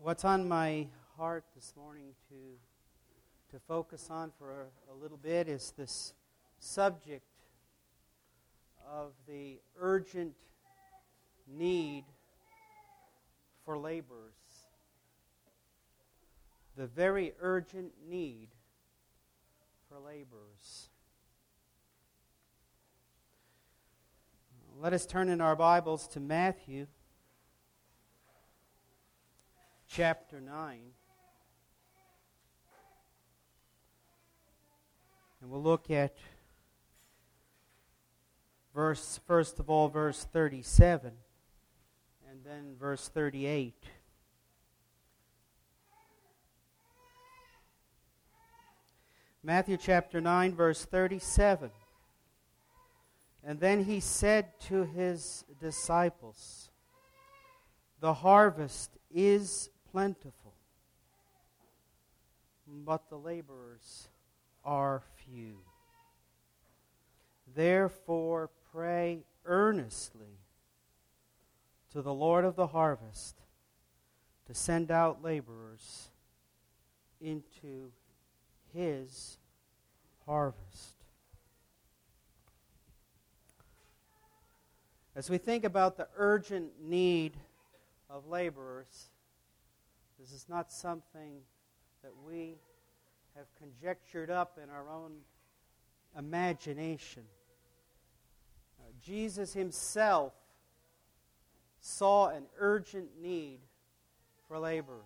What's on my heart this morning to focus on for a little bit is this subject of the urgent need for laborers. The very urgent need for laborers. Let us turn in our Bibles to Matthew chapter 9. And we'll look at first of all, verse 37, and then verse 38. Matthew chapter 9, verse 37. And then he said to his disciples, "The harvest is plentiful, but the laborers are few. Therefore pray earnestly to the Lord of the harvest to send out laborers into His harvest." As we think about the urgent need of laborers, this is not something that we have conjectured up in our own imagination. Jesus Himself saw an urgent need for laborers.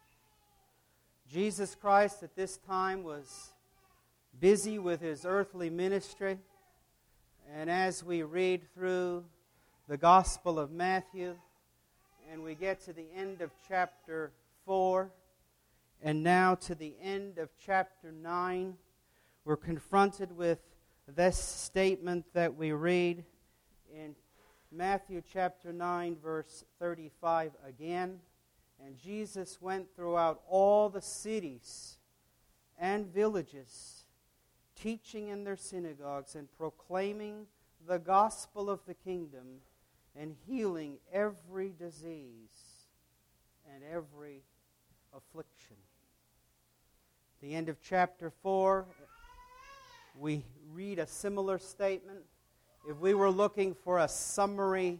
Jesus Christ at this time was busy with His earthly ministry, and as we read through the Gospel of Matthew, and we get to the end of chapter 4, and now to the end of chapter 9, we're confronted with this statement that we read in Matthew chapter 9, verse 35 again. And Jesus went throughout all the cities and villages, teaching in their synagogues and proclaiming the gospel of the kingdom and healing every disease and every affliction. At the end of chapter 4, we read a similar statement. If we were looking for a summary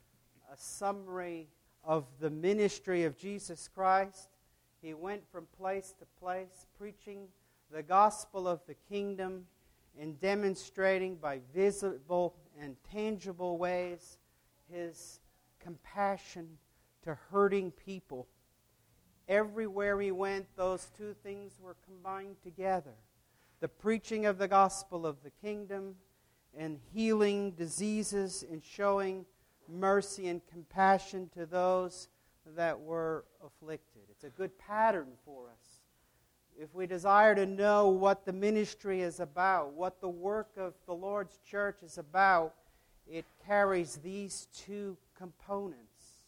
of the ministry of Jesus Christ, He went from place to place, preaching the gospel of the kingdom and demonstrating by visible and tangible ways His compassion to hurting people. Everywhere He went, those two things were combined together. The preaching of the gospel of the kingdom and healing diseases and showing mercy and compassion to those that were afflicted. It's a good pattern for us. If we desire to know what the ministry is about, what the work of the Lord's church is about, it carries these two components.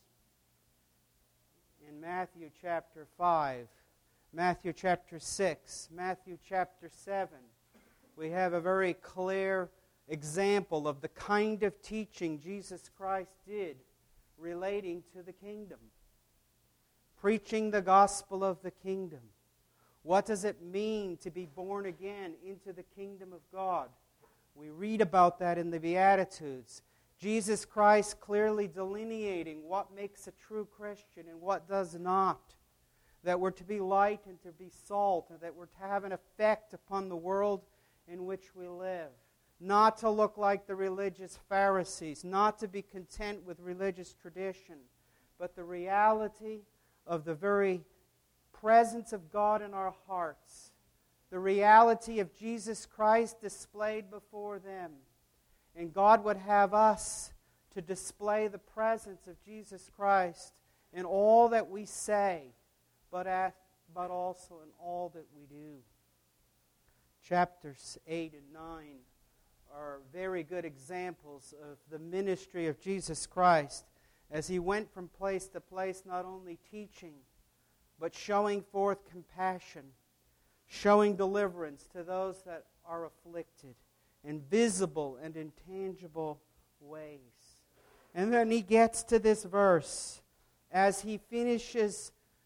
In Matthew chapter 5, Matthew chapter 6, Matthew chapter 7, we have a very clear example of the kind of teaching Jesus Christ did relating to the kingdom. Preaching the gospel of the kingdom. What does it mean to be born again into the kingdom of God? We read about that in the Beatitudes. Jesus Christ clearly delineating what makes a true Christian and what does not. That we're to be light and to be salt, and that we're to have an effect upon the world in which we live. Not to look like the religious Pharisees, not to be content with religious tradition, but the reality of the very presence of God in our hearts, the reality of Jesus Christ displayed before them. And God would have us to display the presence of Jesus Christ in all that we say, but also in all that we do. Chapters 8 and 9 are very good examples of the ministry of Jesus Christ as He went from place to place, not only teaching, but showing forth compassion, showing deliverance to those that are afflicted in visible and intangible ways. And then He gets to this verse as He finishes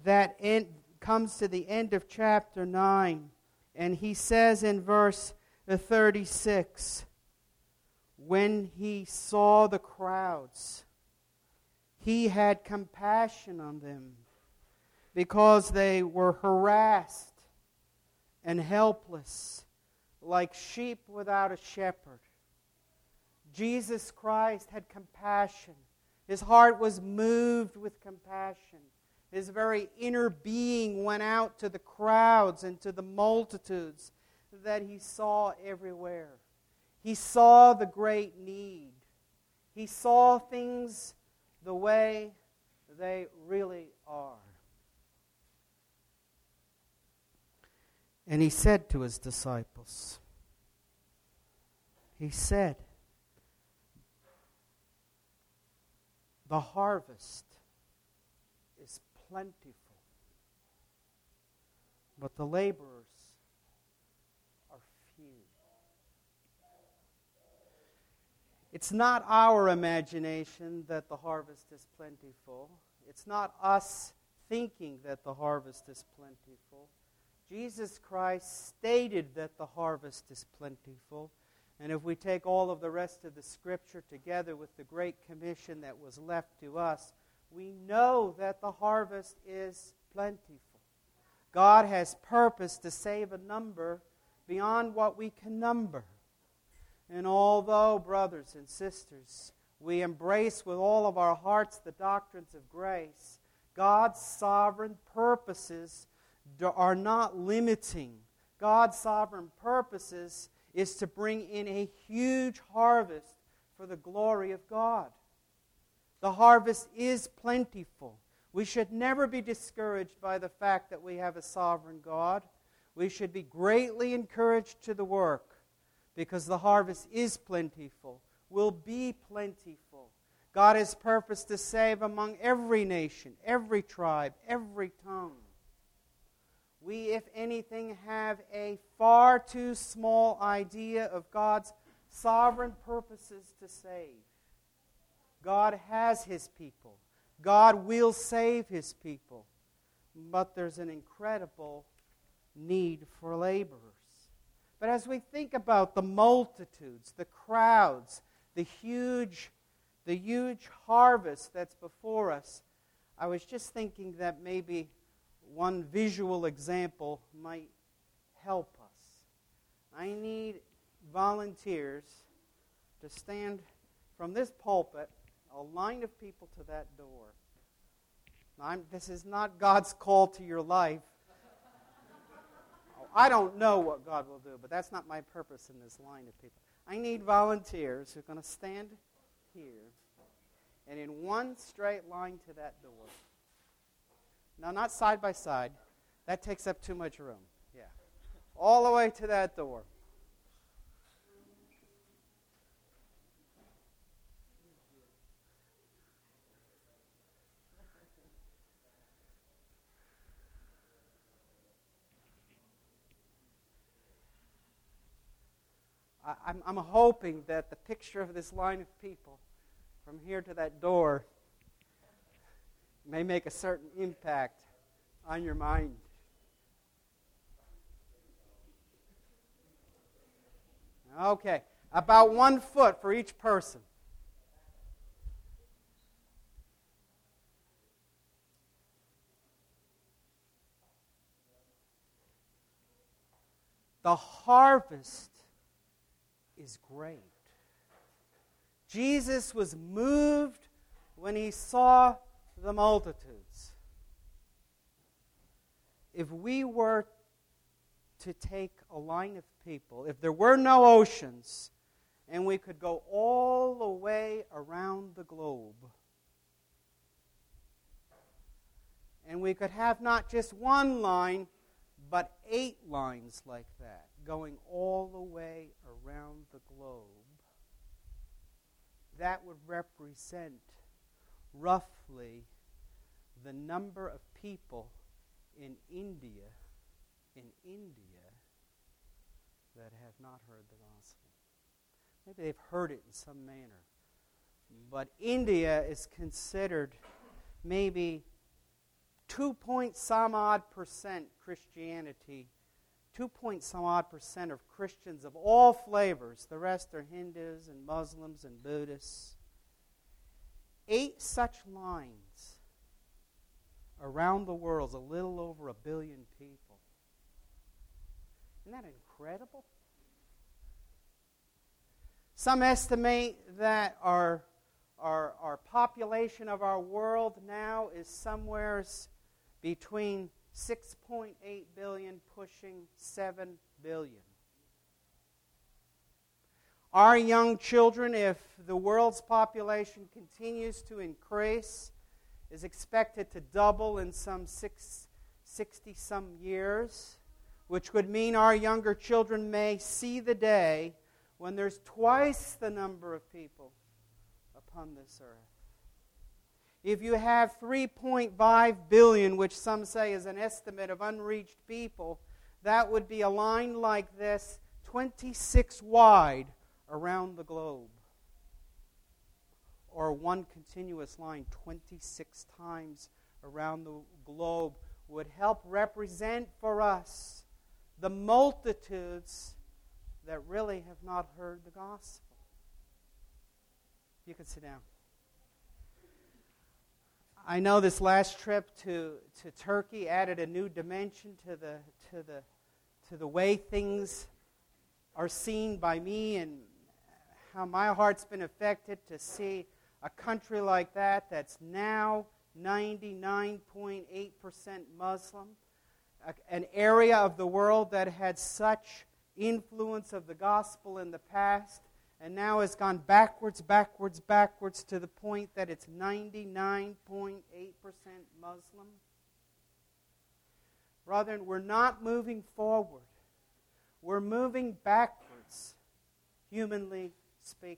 comes to the end of chapter 9, and he says in verse 36, when he saw the crowds, he had compassion on them because they were harassed and helpless, like sheep without a shepherd. Jesus Christ had compassion. His heart was moved with compassion. His very inner being went out to the crowds and to the multitudes that he saw everywhere. He saw the great need. He saw things the way they really are. And he said to his disciples, he said, the harvest is plentiful, but the laborers are few. It's not our imagination that the harvest is plentiful. It's not us thinking that the harvest is plentiful. Jesus Christ stated that the harvest is plentiful. And if we take all of the rest of the Scripture together with the Great Commission that was left to us, we know that the harvest is plentiful. God has purpose to save a number beyond what we can number. And although, brothers and sisters, we embrace with all of our hearts the doctrines of grace, God's sovereign purposes are not limiting. God's sovereign purposes is to bring in a huge harvest for the glory of God. The harvest is plentiful. We should never be discouraged by the fact that we have a sovereign God. We should be greatly encouraged to the work because the harvest is plentiful, will be plentiful. God has purposed to save among every nation, every tribe, every tongue. We, if anything, have a far too small idea of God's sovereign purposes to save. God has His people. God will save His people. But there's an incredible need for laborers. But as we think about the multitudes, the crowds, the huge harvest that's before us, I was just thinking that maybe one visual example might help us. I need volunteers to stand from this pulpit, a line of people to that door. Now, this is not God's call to your life. I don't know what God will do, but that's not my purpose in this line of people. I need volunteers who are going to stand here and in one straight line to that door. Now, not side by side. That takes up too much room. Yeah. All the way to that door. I'm hoping that the picture of this line of people from here to that door may make a certain impact on your mind. Okay, about 1 foot for each person. The harvest is great. Jesus was moved when he saw the multitudes. If we were to take a line of people, if there were no oceans, and we could go all the way around the globe, and we could have not just one line, but 8 lines like that, going all the way around the globe, that would represent roughly the number of people in India that have not heard the gospel. Maybe they've heard it in some manner. But India is considered maybe 2-point-some odd percent Christianity. 2-point-some odd percent of Christians of all flavors. The rest are Hindus and Muslims and Buddhists. 8 such lines around the world is a little over 1 billion people. Isn't that incredible? Some estimate that our population of our world now is somewhere between 6.8 billion pushing 7 billion. Our young children, if the world's population continues to increase, is expected to double in some 60-some years, which would mean our younger children may see the day when there's twice the number of people upon this earth. If you have 3.5 billion, which some say is an estimate of unreached people, that would be a line like this, 26 wide around the globe. Or one continuous line 26 times around the globe would help represent for us the multitudes that really have not heard the gospel. You can sit down. I know this last trip to Turkey added a new dimension to the way things are seen by me, and how my heart's been affected to see a country like that that's now 99.8% Muslim, an area of the world that had such influence of the gospel in the past, and now has gone backwards to the point that it's 99.8% Muslim. Brethren, we're not moving forward. We're moving backwards, humanly speaking.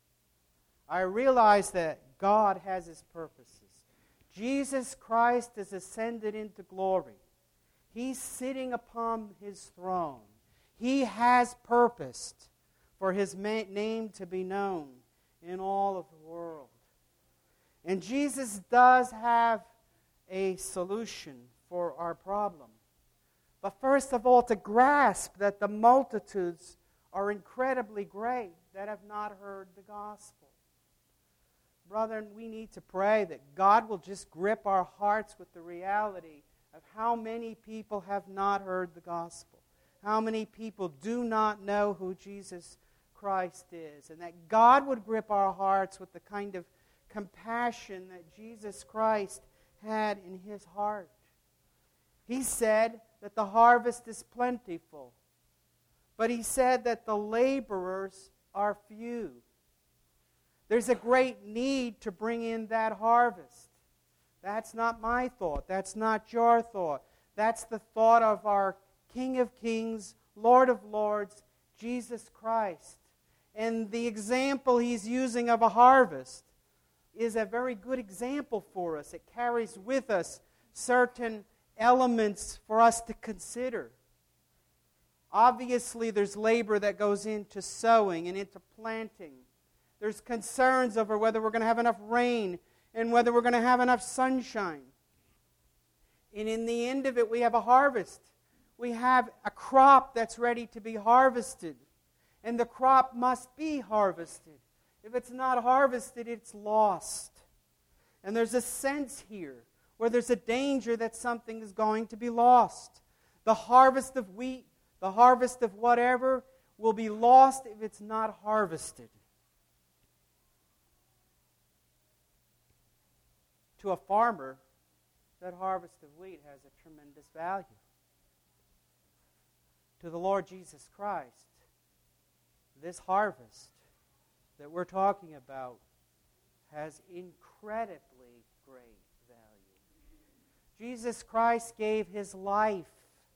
I realize that God has His purposes. Jesus Christ is ascended into glory. He's sitting upon His throne. He has purposed for His name to be known in all of the world. And Jesus does have a solution for our problem. But first of all, to grasp that the multitudes are incredibly great that have not heard the gospel. Brethren, we need to pray that God will just grip our hearts with the reality of how many people have not heard the gospel. How many people do not know who Jesus Christ is. And that God would grip our hearts with the kind of compassion that Jesus Christ had in His heart. He said that the harvest is plentiful, but He said that the laborers are few. There's a great need to bring in that harvest. That's not my thought. That's not your thought. That's the thought of our King of Kings, Lord of Lords, Jesus Christ. And the example He's using of a harvest is a very good example for us. It carries with us certain elements for us to consider. Obviously, there's labor that goes into sowing and into planting. There's concerns over whether we're going to have enough rain and whether we're going to have enough sunshine. And in the end of it, we have a harvest. We have a crop that's ready to be harvested. And the crop must be harvested. If it's not harvested, it's lost. And there's a sense here where there's a danger that something is going to be lost. The harvest of wheat, the harvest of whatever, will be lost if it's not harvested. To a farmer, that harvest of wheat has a tremendous value. To the Lord Jesus Christ, this harvest that we're talking about has incredibly great value. Jesus Christ gave His life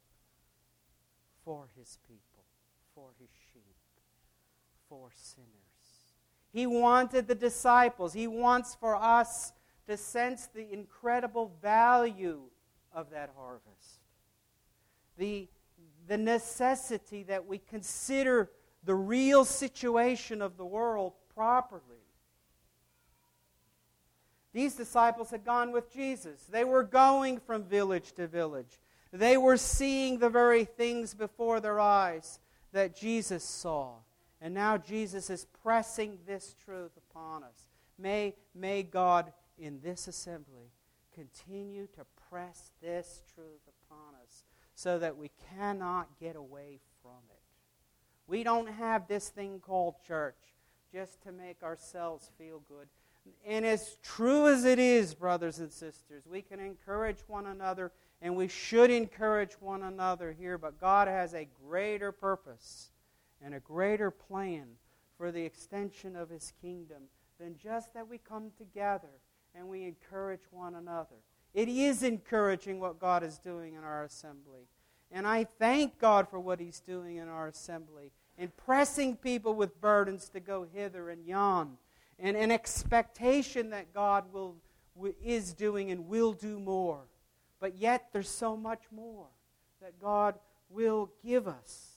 for His people, for His sheep, for sinners. He wanted the disciples. He wants for us to sense the incredible value of that harvest. The necessity that we consider the real situation of the world properly. These disciples had gone with Jesus. They were going from village to village. They were seeing the very things before their eyes that Jesus saw. And now Jesus is pressing this truth upon us. May God in this assembly continue to press this truth upon us so that we cannot get away from it. We don't have this thing called church just to make ourselves feel good. And as true as it is, brothers and sisters, we can encourage one another, and we should encourage one another here, but God has a greater purpose and a greater plan for the extension of His kingdom than just that we come together and we encourage one another. It is encouraging what God is doing in our assembly. And I thank God for what He's doing in our assembly, in pressing people with burdens to go hither and yon, and an expectation that God is doing and will do more. But yet there's so much more that God will give us.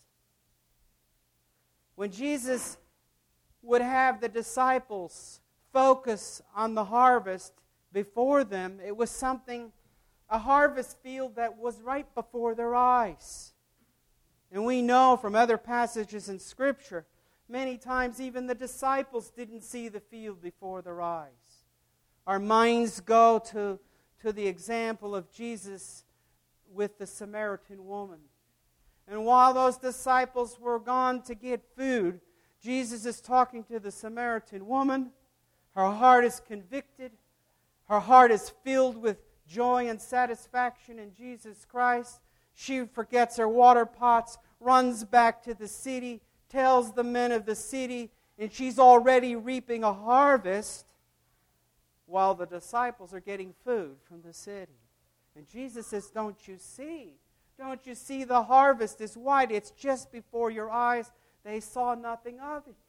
When Jesus would have the disciples focus on the harvest before them, it was a harvest field that was right before their eyes. And we know from other passages in Scripture, many times even the disciples didn't see the field before their eyes. Our minds go to the example of Jesus with the Samaritan woman. And while those disciples were gone to get food, Jesus is talking to the Samaritan woman. Her heart is convicted. Her heart is filled with joy and satisfaction in Jesus Christ. She forgets her water pots, runs back to the city, tells the men of the city, and she's already reaping a harvest while the disciples are getting food from the city. And Jesus says, don't you see? Don't you see the harvest is wide? It's just before your eyes. They saw nothing of it.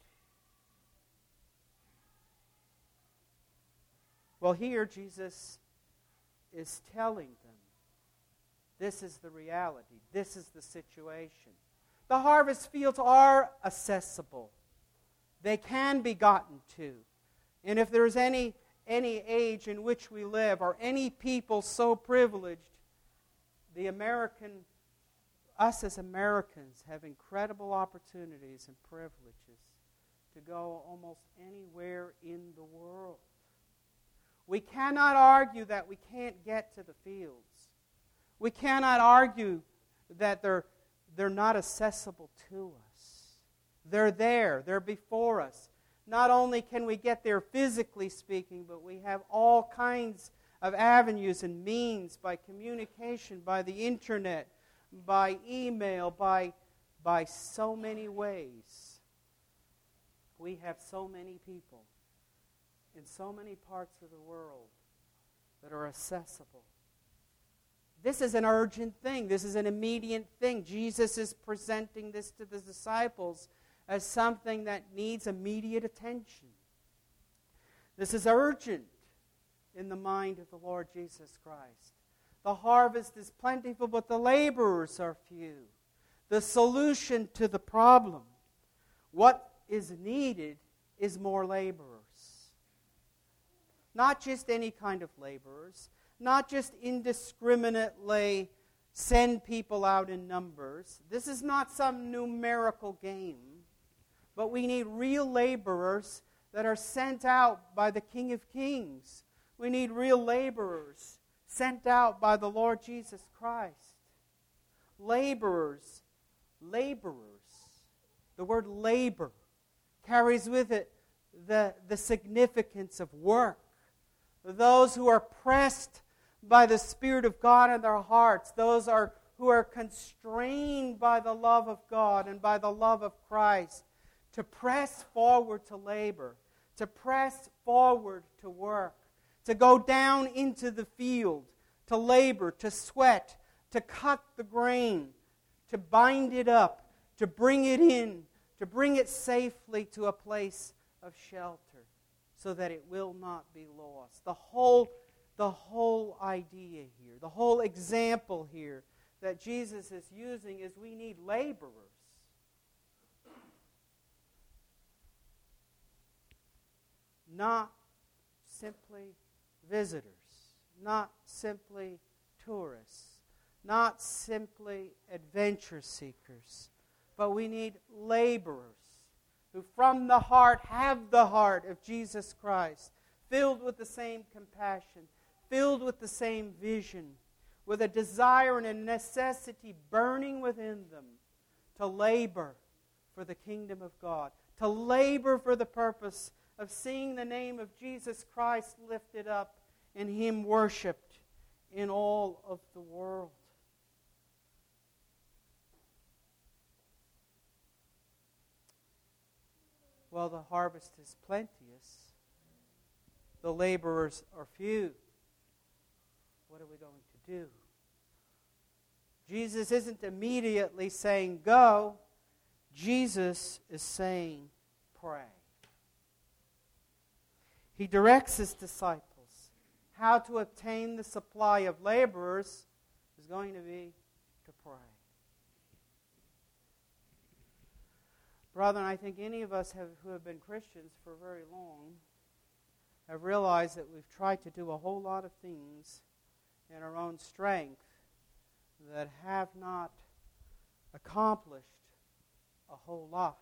Well, here Jesus is telling them, this is the reality. This is the situation. The harvest fields are accessible. They can be gotten to. And if there's any age in which we live, or any people so privileged, us as Americans have incredible opportunities and privileges to go almost anywhere in the world. We cannot argue that we can't get to the fields. We cannot argue that they're not accessible to us. They're there. They're before us. Not only can we get there physically speaking, but we have all kinds of avenues and means by communication, by the internet, by email, by so many ways. We have so many people in so many parts of the world that are accessible. This is an urgent thing. This is an immediate thing. Jesus is presenting this to the disciples as something that needs immediate attention. This is urgent in the mind of the Lord Jesus Christ. The harvest is plentiful, but the laborers are few. The solution to the problem, what is needed, is more laborers. Not just any kind of laborers, not just indiscriminately send people out in numbers. This is not some numerical game, but we need real laborers that are sent out by the King of Kings. We need real laborers sent out by the Lord Jesus Christ. Laborers. The word labor carries with it the significance of work. Those who are pressed by the Spirit of God in their hearts, those who are constrained by the love of God and by the love of Christ, to press forward to labor, to press forward to work, to go down into the field, to labor, to sweat, to cut the grain, to bind it up, to bring it in, to bring it safely to a place of shelter so that it will not be lost. The whole idea here, the whole example here that Jesus is using is we need laborers. Not simply visitors, not simply tourists, not simply adventure seekers, but we need laborers who from the heart have the heart of Jesus Christ, filled with the same compassion, filled with the same vision, with a desire and a necessity burning within them to labor for the kingdom of God, to labor for the purpose of seeing the name of Jesus Christ lifted up and Him worshipped in all of the world. Well, the harvest is plenteous. The laborers are few. What are we going to do? Jesus isn't immediately saying, go. Jesus is saying, pray. He directs His disciples. How to obtain the supply of laborers is going to be to pray. Brethren, I think any of us who have been Christians for very long have realized that we've tried to do a whole lot of things in our own strength that have not accomplished a whole lot.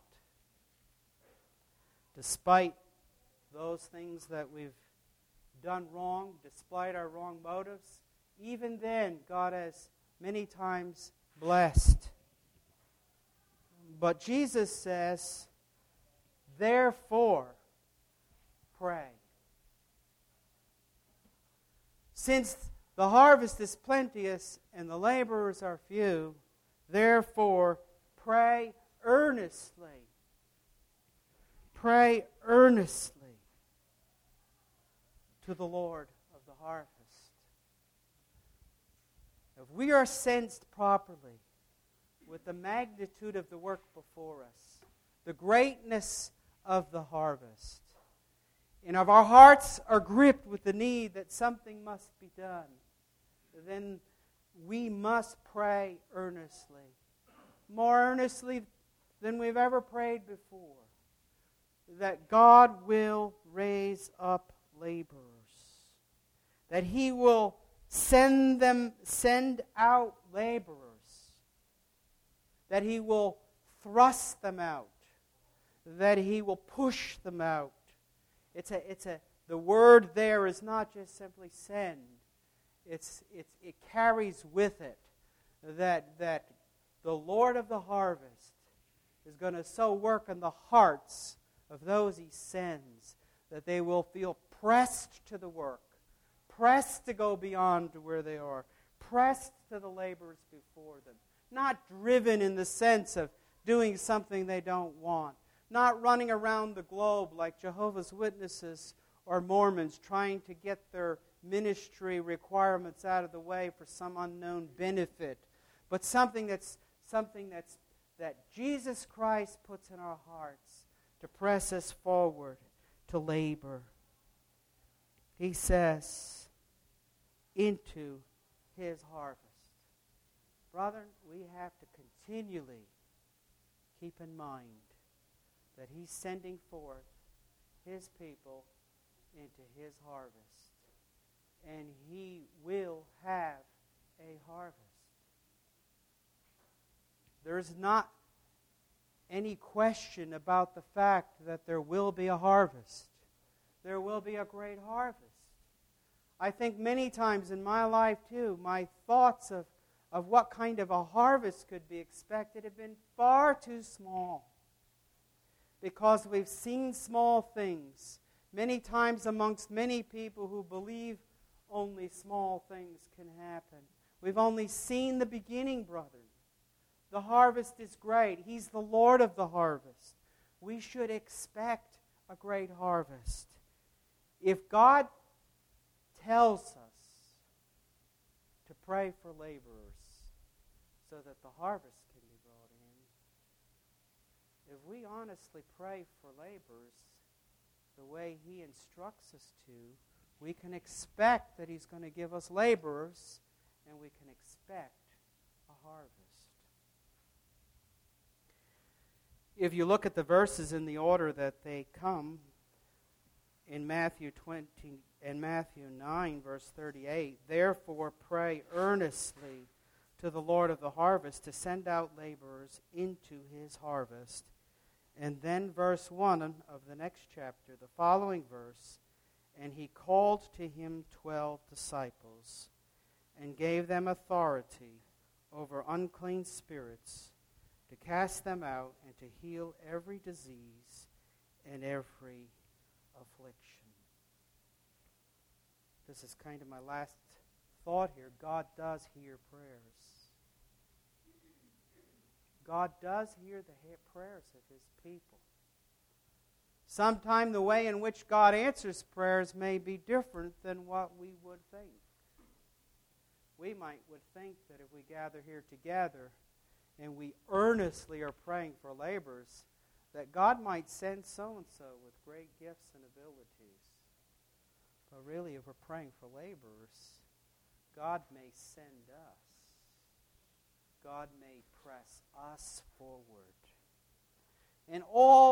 Despite those things that we've done wrong, despite our wrong motives, even then God has many times blessed. But Jesus says, therefore, pray. Since the harvest is plenteous and the laborers are few, therefore, pray earnestly. Pray earnestly to the Lord of the harvest. If we are sensed properly with the magnitude of the work before us, the greatness of the harvest, and if our hearts are gripped with the need that something must be done, then we must pray earnestly, more earnestly than we've ever prayed before, that God will raise up laborers, that He will send out laborers, that He will thrust them out, that He will push them out. The word there is not just simply send. It carries with it that the Lord of the harvest is going to so work in the hearts of those He sends that they will feel pressed to the work, pressed to go beyond to where they are, pressed to the laborers before them. Not driven in the sense of doing something they don't want. Not running around the globe like Jehovah's Witnesses or Mormons trying to get their ministry requirements out of the way for some unknown benefit. But something that Jesus Christ puts in our hearts to press us forward to labor. He says, into His harvest. Brethren, we have to continually keep in mind that He's sending forth His people into His harvest. And He will have a harvest. There's not any question about the fact that there will be a harvest. There will be a great harvest. I think many times in my life too, my thoughts of what kind of a harvest could be expected have been far too small. Because we've seen small things many times amongst many people who believe only small things can happen. We've only seen the beginning, brethren. The harvest is great. He's the Lord of the harvest. We should expect a great harvest. If God tells us to pray for laborers so that the harvest can be brought in, if we honestly pray for laborers the way He instructs us to, we can expect that He's going to give us laborers, and we can expect a harvest. If you look at the verses in the order that they come, in Matthew 9, verse 38, "Therefore pray earnestly to the Lord of the harvest to send out laborers into his harvest." And then verse 1 of the next chapter, the following verse, "And he called to him 12 disciples, and gave them authority over unclean spirits, to cast them out and to heal every disease and every affliction." This is kind of my last thought here. God does hear prayers. God does hear the prayers of his people. Sometimes the way in which God answers prayers may be different than what we would think. We would think that if we gather here together and we earnestly are praying for laborers, that God might send so-and-so with great gifts and abilities. But really, if we're praying for laborers, God may send us. God may press us forward. And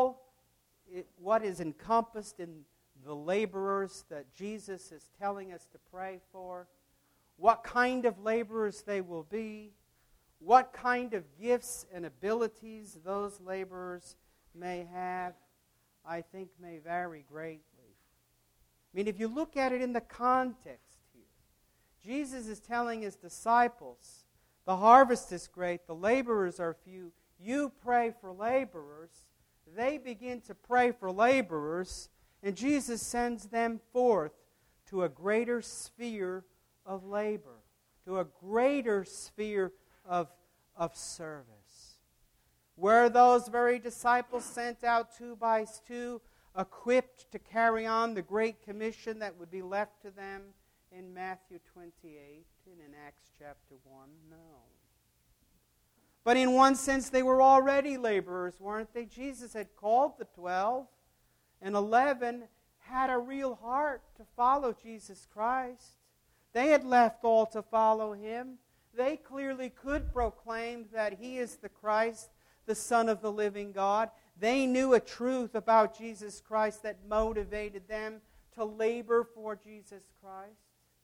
what is encompassed in the laborers that Jesus is telling us to pray for, what kind of laborers they will be, what kind of gifts and abilities those laborers may have, I think may vary greatly. I mean, if you look at it in the context here, Jesus is telling his disciples, the harvest is great, the laborers are few, you pray for laborers. They begin to pray for laborers, and Jesus sends them forth to a greater sphere of labor, to a greater sphere of service. Were those very disciples sent out 2 by 2, equipped to carry on the Great Commission that would be left to them in Matthew 28 and in Acts chapter 1? No. But in one sense, they were already laborers, weren't they? Jesus had called the 12, and 11 had a real heart to follow Jesus Christ. They had left all to follow him. They clearly could proclaim that he is the Christ, the Son of the living God. They knew a truth about Jesus Christ that motivated them to labor for Jesus Christ.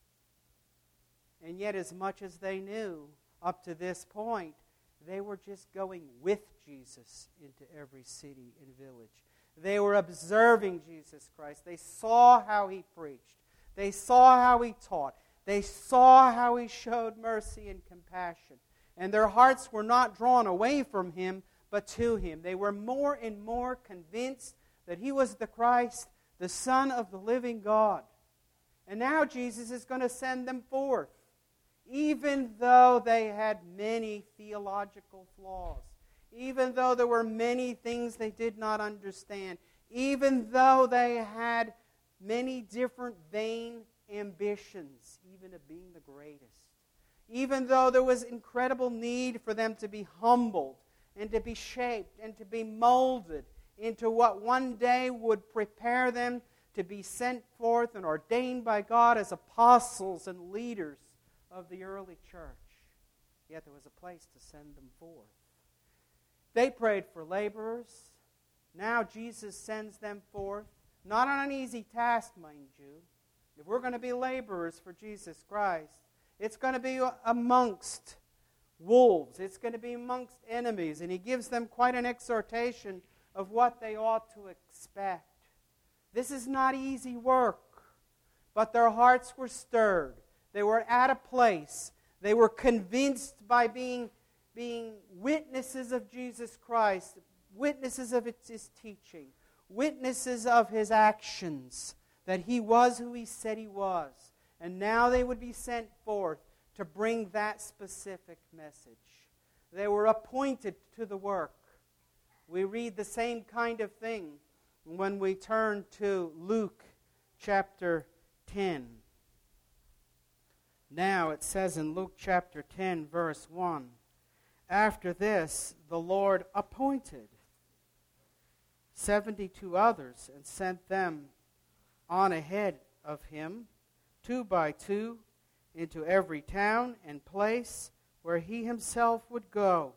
And yet, as much as they knew up to this point, they were just going with Jesus into every city and village. They were observing Jesus Christ. They saw how he preached. They saw how he taught. They saw how he showed mercy and compassion. And their hearts were not drawn away from him, but to him. They were more and more convinced that he was the Christ, the Son of the living God. And now Jesus is going to send them forth, even though they had many theological flaws, even though there were many things they did not understand, even though they had many different vain ambitions, even of being the greatest, even though there was incredible need for them to be humbled and to be shaped and to be molded into what one day would prepare them to be sent forth and ordained by God as apostles and leaders of the early church. Yet there was a place to send them forth. They prayed for laborers. Now Jesus sends them forth. Not on an easy task, mind you. If we're going to be laborers for Jesus Christ, it's going to be amongst wolves. It's going to be amongst enemies. And he gives them quite an exhortation of what they ought to expect. This is not easy work, but their hearts were stirred. They were at a place. They were convinced by being witnesses of Jesus Christ, witnesses of his teaching, witnesses of his actions, that he was who he said he was. And now they would be sent forth to bring that specific message. They were appointed to the work. We read the same kind of thing when we turn to Luke chapter 10. Now it says in Luke chapter 10, verse 1, "After this the Lord appointed 72 others and sent them on ahead of him, 2 by 2, into every town and place where he himself would go."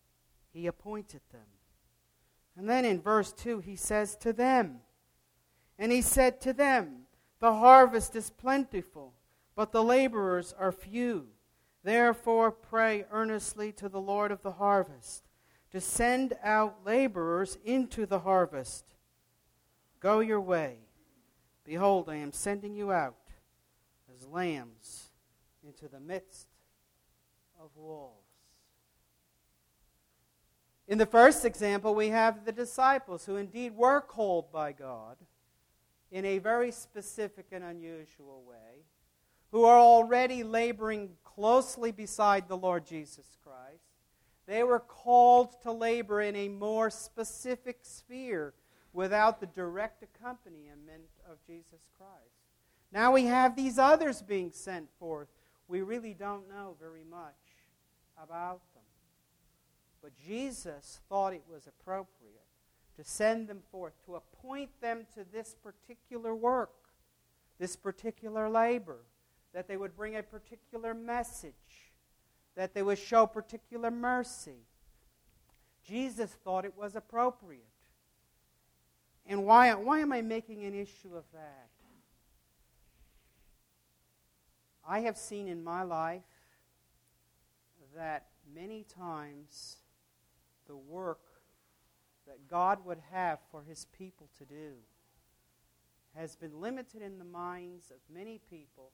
He appointed them. And then in verse 2 he says to them, And he said to them, The harvest is plentiful, but the laborers are few. Therefore pray earnestly to the Lord of the harvest to send out laborers into the harvest. Go your way. Behold, I am sending you out as lambs into the midst of wolves. In the first example, we have the disciples who indeed were called by God in a very specific and unusual way, who are already laboring closely beside the Lord Jesus Christ. They were called to labor in a more specific sphere without the direct accompaniment of Jesus Christ. Now we have these others being sent forth. We really don't know very much about them. But Jesus thought it was appropriate to send them forth, to appoint them to this particular work, this particular labor, that they would bring a particular message, that they would show particular mercy. Jesus thought it was appropriate. And why am I making an issue of that? I have seen in my life that many times the work that God would have for His people to do has been limited in the minds of many people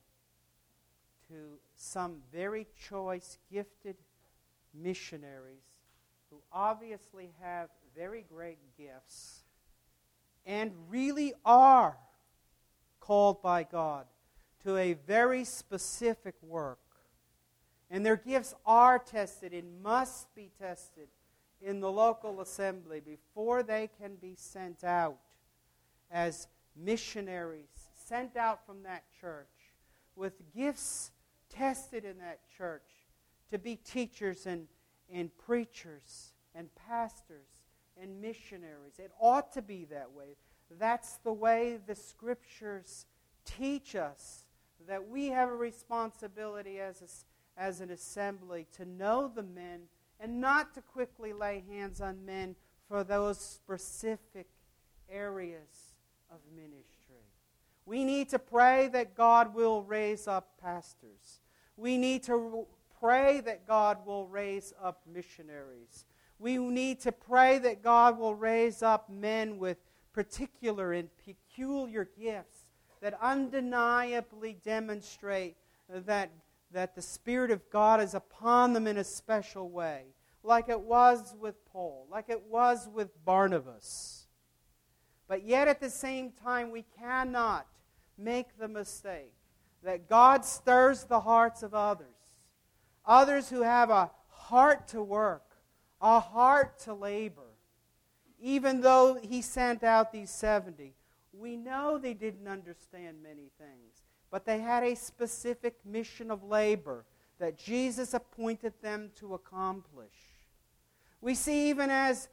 to some very choice, gifted missionaries who obviously have very great gifts and really are called by God to a very specific work. And their gifts are tested and must be tested in the local assembly before they can be sent out as missionaries, sent out from that church with gifts tested in that church to be teachers and preachers and pastors and missionaries. It ought to be that way. That's the way the Scriptures teach us, that we have a responsibility as an assembly to know the men and not to quickly lay hands on men for those specific areas of ministry. We need to pray that God will raise up pastors. We need to pray that God will raise up missionaries. We need to pray that God will raise up men with particular and peculiar gifts that undeniably demonstrate that the Spirit of God is upon them in a special way, like it was with Paul, like it was with Barnabas. But yet at the same time, we cannot make the mistake that God stirs the hearts of others who have a heart to work, a heart to labor. Even though He sent out these 70, we know they didn't understand many things, but they had a specific mission of labor that Jesus appointed them to accomplish. We see even as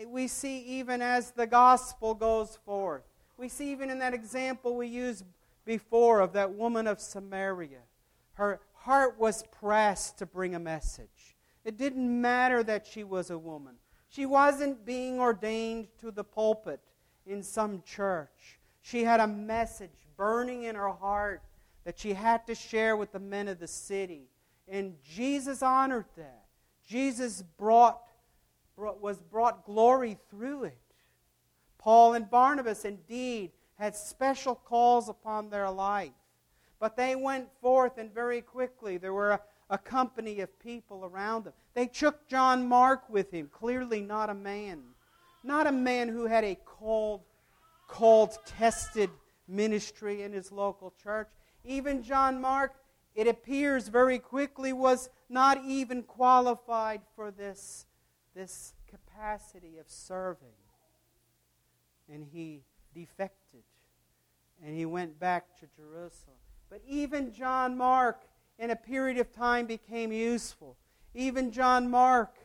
the gospel goes forth. We see even in that example we used before of that woman of Samaria. Her heart was pressed to bring a message. It didn't matter that she was a woman. She wasn't being ordained to the pulpit in some church. She had a message burning in her heart that she had to share with the men of the city. And Jesus honored that. Jesus was brought glory through it. Paul and Barnabas indeed had special calls upon their life. But they went forth, and very quickly there were a company of people around them. They took John Mark with him, clearly not a man. Not a man who had a called, tested ministry in his local church. Even John Mark, it appears very quickly, was not even qualified for this capacity of serving. And he defected. And he went back to Jerusalem. But even John Mark, in a period of time, became useful. Even John Mark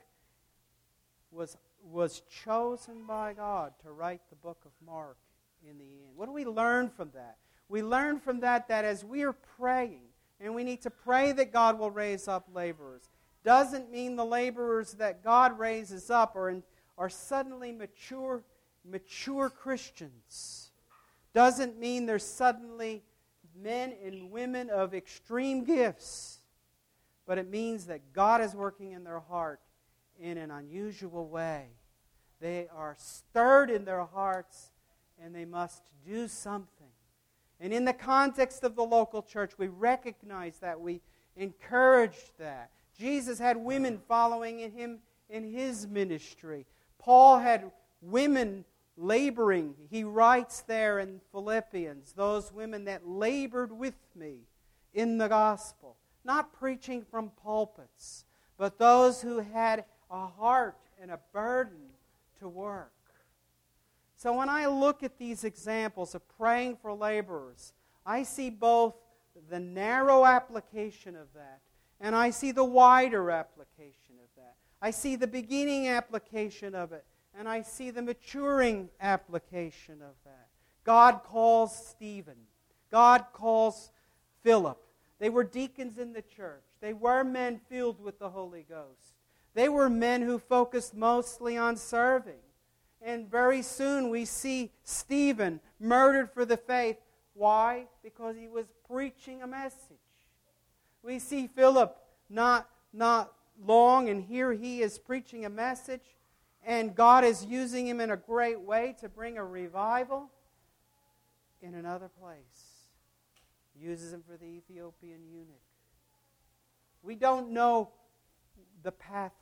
was chosen by God to write the book of Mark in the end. What do we learn from that? We learn from that as we are praying, and we need to pray that God will raise up laborers, doesn't mean the laborers that God raises up are suddenly mature Christians. doesn't mean they're suddenly men and women of extreme gifts, but it means that God is working in their heart in an unusual way. They are stirred in their hearts, and they must do something. And in the context of the local church, we recognize that, we encourage that. Jesus had women following in him in his ministry. Paul had women laboring. He writes there in Philippians, those women that labored with me in the gospel. Not preaching from pulpits, but those who had a heart and a burden to work. So when I look at these examples of praying for laborers, I see both the narrow application of that, and I see the wider application of that. I see the beginning application of it, and I see the maturing application of that. God calls Stephen. God calls Philip. They were deacons in the church. They were men filled with the Holy Ghost. They were men who focused mostly on serving. And very soon we see Stephen murdered for the faith. Why? Because he was preaching a message. We see Philip not long, and here he is preaching a message, and God is using him in a great way to bring a revival in another place. Uses him for the Ethiopian eunuch. We don't know the pathway.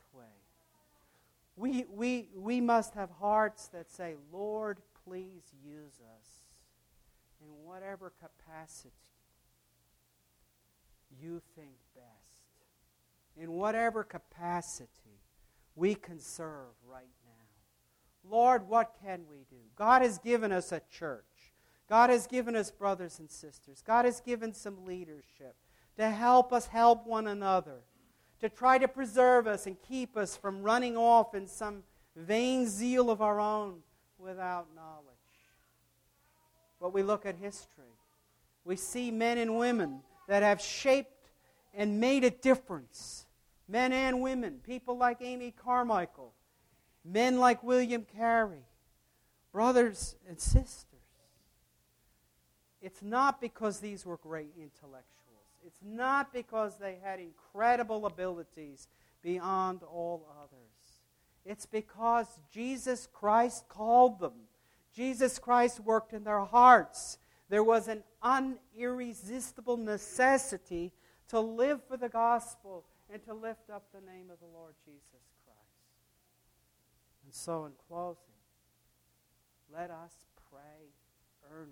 We must have hearts that say, Lord, please use us in whatever capacity you think best. In whatever capacity we can serve right now. Lord, what can we do? God has given us a church. God has given us brothers and sisters. God has given some leadership to help us help one another, to try to preserve us and keep us from running off in some vain zeal of our own without knowledge. But we look at history. We see men and women that have shaped and made a difference. Men and women. People like Amy Carmichael. Men like William Carey. Brothers and sisters. It's not because these were great intellectuals. It's not because they had incredible abilities beyond all others. It's because Jesus Christ called them. Jesus Christ worked in their hearts. There was an unirresistible necessity to live for the gospel and to lift up the name of the Lord Jesus Christ. And so in closing, let us pray earnestly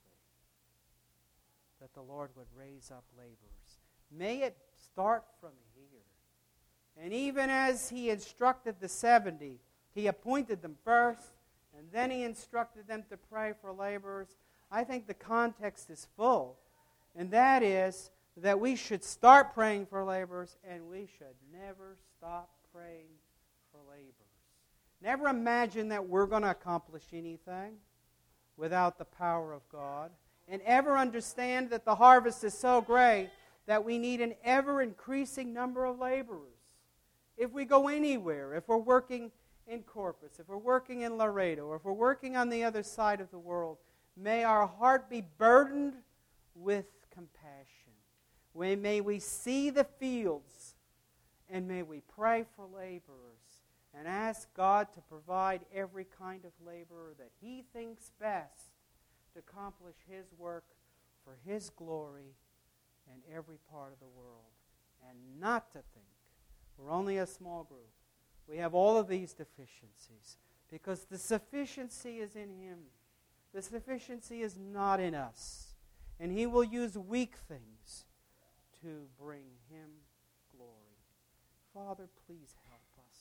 that the Lord would raise up laborers. May it start from here. And even as He instructed the 70, He appointed them first, and then He instructed them to pray for laborers. I think the context is full, and that is that we should start praying for laborers, and we should never stop praying for laborers. Never imagine that we're going to accomplish anything without the power of God. And ever understand that the harvest is so great that we need an ever-increasing number of laborers. If we go anywhere, if we're working in Corpus, if we're working in Laredo, or if we're working on the other side of the world, may our heart be burdened with compassion. May we see the fields, and may we pray for laborers and ask God to provide every kind of laborer that He thinks best to accomplish His work for His glory in every part of the world. And not to think we're only a small group. We have all of these deficiencies because the sufficiency is in Him. The sufficiency is not in us. And He will use weak things to bring Him glory. Father, please help us.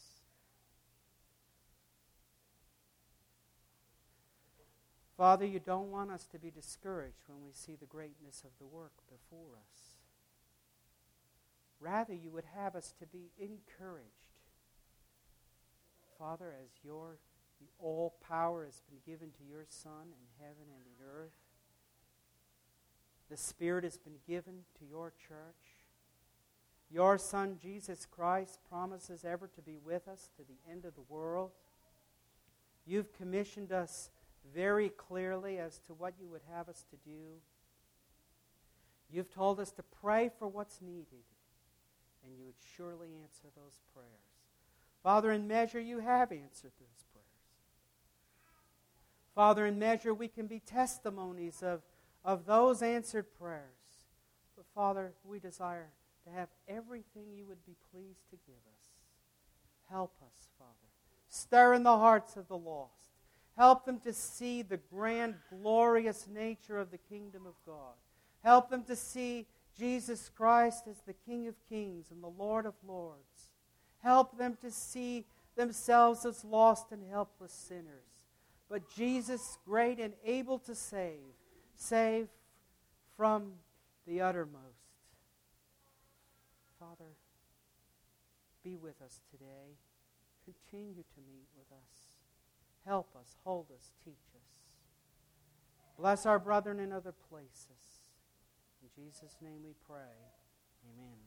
Father, you don't want us to be discouraged when we see the greatness of the work before us. Rather, you would have us to be encouraged. Father, as all power has been given to your Son in heaven and in earth, the Spirit has been given to your church. Your Son, Jesus Christ, promises ever to be with us to the end of the world. You've commissioned us very clearly as to what you would have us to do. You've told us to pray for what's needed, and you would surely answer those prayers. Father, in measure, you have answered those prayers. Father, in measure, we can be testimonies of those answered prayers. But Father, we desire to have everything you would be pleased to give us. Help us, Father. Stir in the hearts of the lost. Help them to see the grand, glorious nature of the kingdom of God. Help them to see Jesus Christ as the King of kings and the Lord of lords. Help them to see themselves as lost and helpless sinners. But Jesus, great and able to save from the uttermost. Father, be with us today. Continue to meet with us. Help us, hold us, teach us. Bless our brethren in other places. In Jesus' name we pray. Amen.